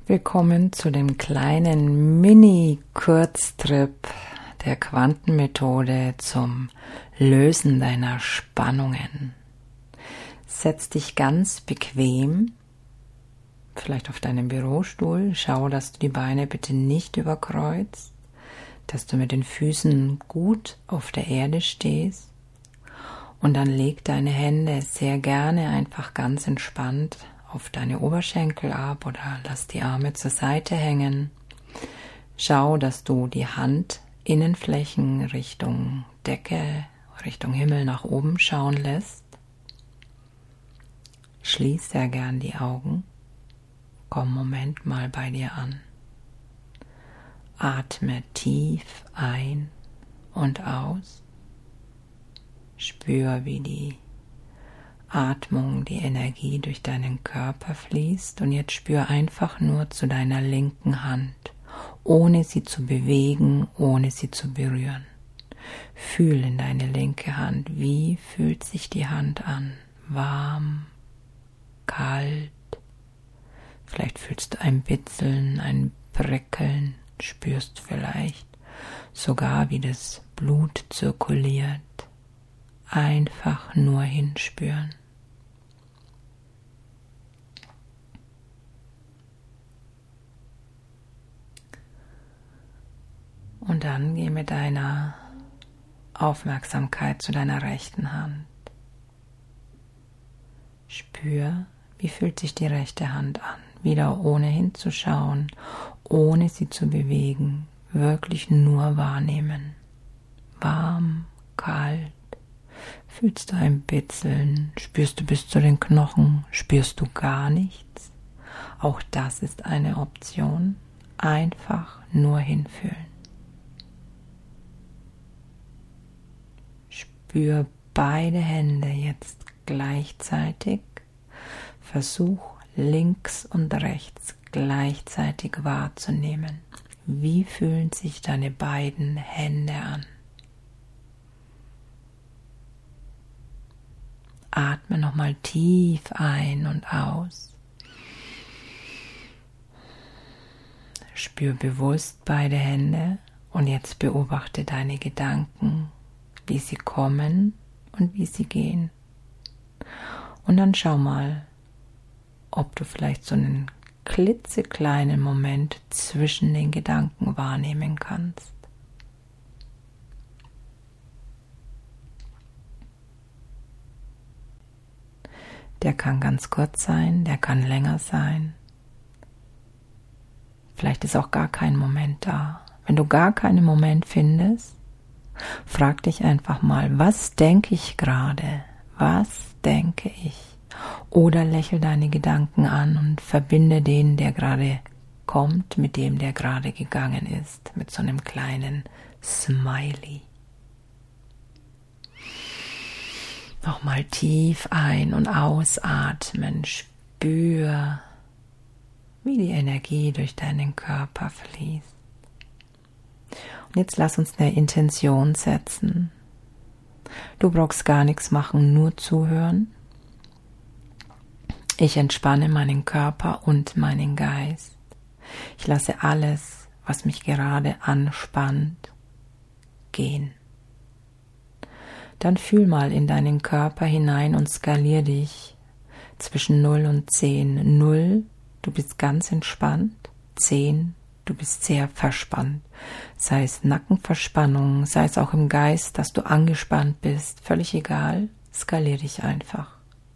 Willkommen zu dem kleinen Mini-Kurztrip der Quantenmethode zum Lösen deiner Spannungen. Setz dich ganz bequem, vielleicht auf deinem Bürostuhl. Schau, dass du die Beine bitte nicht überkreuzt, dass du mit den Füßen gut auf der Erde stehst. Und dann leg deine Hände sehr gerne einfach ganz entspannt auf deine Oberschenkel ab oder lass die Arme zur Seite hängen. Schau, dass du die Handinnenflächen Richtung Decke, Richtung Himmel nach oben schauen lässt. Schließ sehr gern die Augen. Komm Moment mal bei dir an. Atme tief ein und aus. Spür, wie die Atmung, die Energie durch deinen Körper fließt, und jetzt spür einfach nur zu deiner linken Hand, ohne sie zu bewegen, ohne sie zu berühren. Fühl in deine linke Hand, wie fühlt sich die Hand an? Warm, kalt, vielleicht fühlst du ein Bitzeln, ein Prickeln, spürst vielleicht sogar, wie das Blut zirkuliert. Einfach nur hinspüren. Und dann geh mit deiner Aufmerksamkeit zu deiner rechten Hand. Spür, wie fühlt sich die rechte Hand an. Wieder ohne hinzuschauen, ohne sie zu bewegen, wirklich nur wahrnehmen. Warm, kalt. Fühlst du ein Bitzeln? Spürst du bis zu den Knochen? Spürst du gar nichts? Auch das ist eine Option. Einfach nur hinfühlen. Spür beide Hände jetzt gleichzeitig. Versuch links und rechts gleichzeitig wahrzunehmen. Wie fühlen sich deine beiden Hände an? Atme nochmal tief ein und aus. Spür bewusst beide Hände und jetzt beobachte deine Gedanken, wie sie kommen und wie sie gehen. Und dann schau mal, ob du vielleicht so einen klitzekleinen Moment zwischen den Gedanken wahrnehmen kannst. Der kann ganz kurz sein, der kann länger sein. Vielleicht ist auch gar kein Moment da. Wenn du gar keinen Moment findest, frag dich einfach mal, was denke ich gerade? Was denke ich? Oder lächel deine Gedanken an und verbinde den, der gerade kommt, mit dem, der gerade gegangen ist, mit so einem kleinen Smiley. Nochmal tief ein- und ausatmen. Spür, wie die Energie durch deinen Körper fließt. Und jetzt lass uns eine Intention setzen. Du brauchst gar nichts machen, nur zuhören. Ich entspanne meinen Körper und meinen Geist. Ich lasse alles, was mich gerade anspannt, gehen. Dann fühl mal in deinen Körper hinein und skalier dich zwischen 0 und 10. 0, du bist ganz entspannt. 10, du bist sehr verspannt. Sei es Nackenverspannung, sei es auch im Geist, dass du angespannt bist. Völlig egal, skalier dich einfach.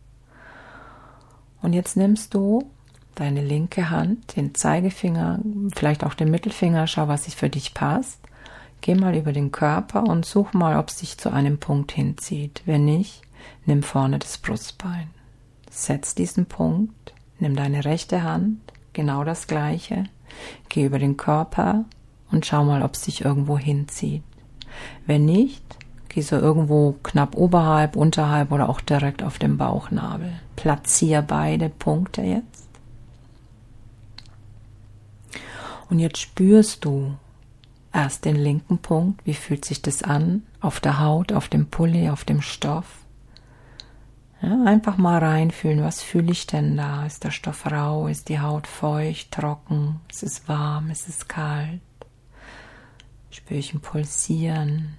Und jetzt nimmst du deine linke Hand, den Zeigefinger, vielleicht auch den Mittelfinger, schau, was sich für dich passt. Geh mal über den Körper und such mal, ob es dich zu einem Punkt hinzieht. Wenn nicht, nimm vorne das Brustbein. Setz diesen Punkt, nimm deine rechte Hand, genau das Gleiche. Geh über den Körper und schau mal, ob es dich irgendwo hinzieht. Wenn nicht, geh so irgendwo knapp oberhalb, unterhalb oder auch direkt auf dem Bauchnabel. Platzier beide Punkte jetzt. Und jetzt spürst du erst den linken Punkt, wie fühlt sich das an? Auf der Haut, auf dem Pulli, auf dem Stoff. Ja, einfach mal reinfühlen, was fühle ich denn da? Ist der Stoff rau? Ist die Haut feucht, trocken? Ist es warm? Ist es kalt? Spüre ich ein Pulsieren?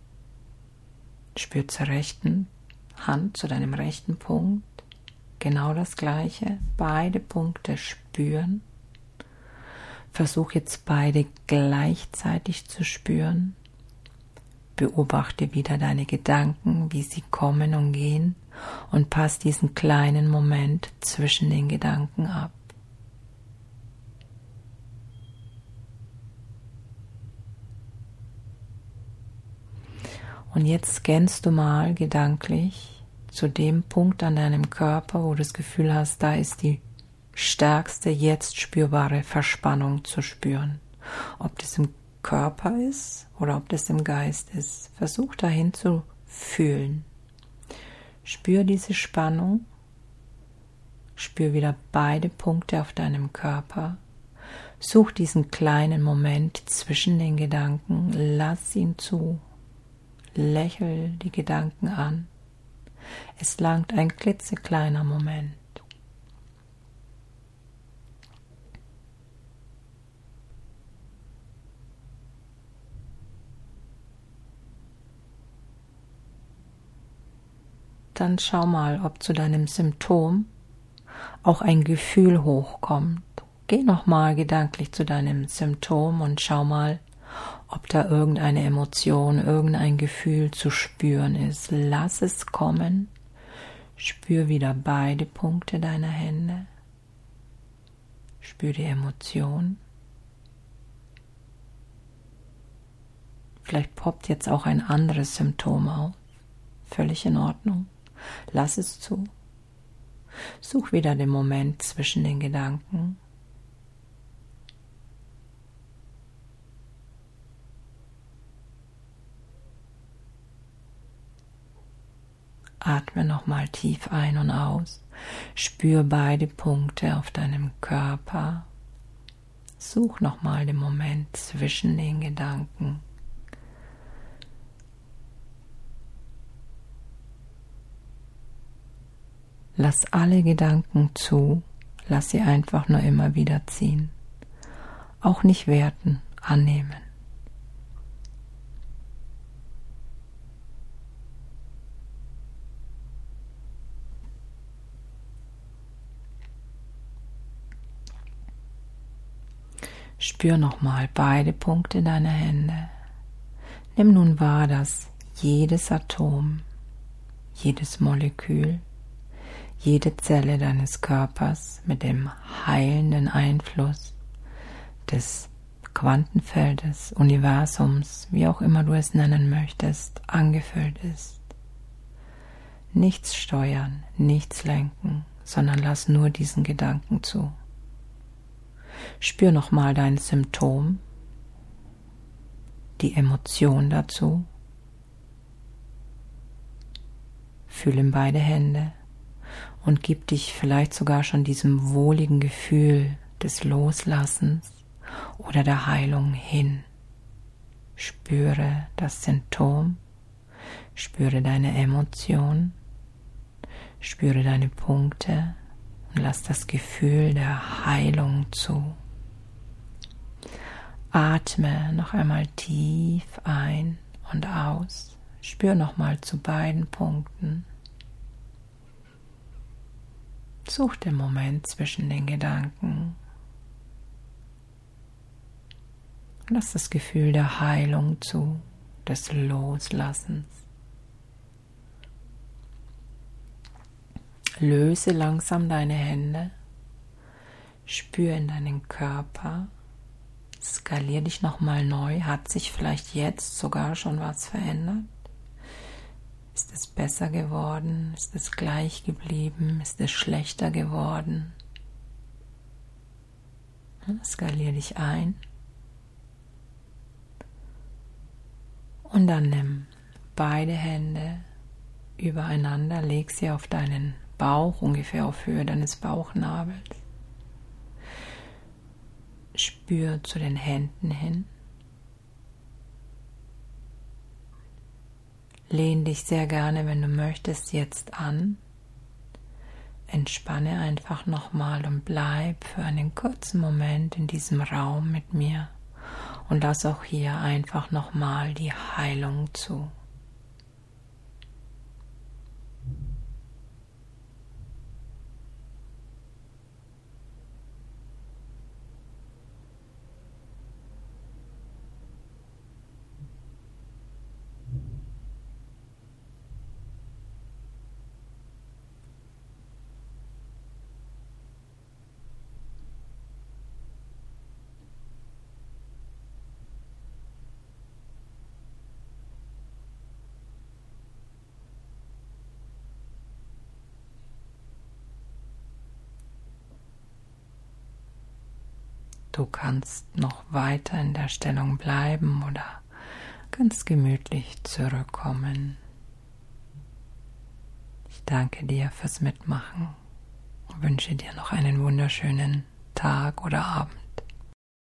Spür zur rechten Hand, zu deinem rechten Punkt. Genau das Gleiche. Beide Punkte spüren. Versuch jetzt beide gleichzeitig zu spüren. Beobachte wieder deine Gedanken, wie sie kommen und gehen, und pass diesen kleinen Moment zwischen den Gedanken ab. Und jetzt scannst du mal gedanklich zu dem Punkt an deinem Körper, wo du das Gefühl hast, da ist die stärkste, jetzt spürbare Verspannung zu spüren. Ob das im Körper ist oder ob das im Geist ist. Versuch dahin zu fühlen. Spür diese Spannung. Spür wieder beide Punkte auf deinem Körper. Such diesen kleinen Moment zwischen den Gedanken. Lass ihn zu. Lächel die Gedanken an. Es langt ein klitzekleiner Moment. Dann schau mal, ob zu deinem Symptom auch ein Gefühl hochkommt. Geh nochmal gedanklich zu deinem Symptom und schau mal, ob da irgendeine Emotion, irgendein Gefühl zu spüren ist. Lass es kommen. Spür wieder beide Punkte deiner Hände. Spür die Emotion. Vielleicht poppt jetzt auch ein anderes Symptom auf. Völlig in Ordnung. Lass es zu. Such wieder den Moment zwischen den Gedanken. Atme nochmal tief ein und aus. Spür beide Punkte auf deinem Körper. Such nochmal den Moment zwischen den Gedanken. Lass alle Gedanken zu, lass sie einfach nur immer wieder ziehen. Auch nicht werten, annehmen. Spür nochmal beide Punkte deiner Hände. Nimm nun wahr, dass jedes Atom, jedes Molekül, jede Zelle deines Körpers mit dem heilenden Einfluss des Quantenfeldes, Universums, wie auch immer du es nennen möchtest, angefüllt ist. Nichts steuern, nichts lenken, sondern lass nur diesen Gedanken zu. Spür nochmal dein Symptom, die Emotion dazu. Fühl in beide Hände und gib dich vielleicht sogar schon diesem wohligen Gefühl des Loslassens oder der Heilung hin. Spüre das Symptom, spüre deine Emotion, spüre deine Punkte und lass das Gefühl der Heilung zu. Atme noch einmal tief ein und aus. Spür nochmal zu beiden Punkten. Such den Moment zwischen den Gedanken. Lass das Gefühl der Heilung zu, des Loslassens. Löse langsam deine Hände. Spür in deinen Körper. Skalier dich nochmal neu. Hat sich vielleicht jetzt sogar schon was verändert? Ist es besser geworden? Ist es gleich geblieben? Ist es schlechter geworden? Skalier dich ein. Und dann nimm beide Hände übereinander, leg sie auf deinen Bauch, ungefähr auf Höhe deines Bauchnabels. Spür zu den Händen hin. Lehn dich sehr gerne, wenn du möchtest, jetzt an. entspanne einfach nochmal und bleib für einen kurzen Moment in diesem Raum mit mir und lass auch hier einfach nochmal die Heilung zu. Du kannst noch weiter in der Stellung bleiben oder ganz gemütlich zurückkommen. Ich danke dir fürs Mitmachen und wünsche dir noch einen wunderschönen Tag oder Abend.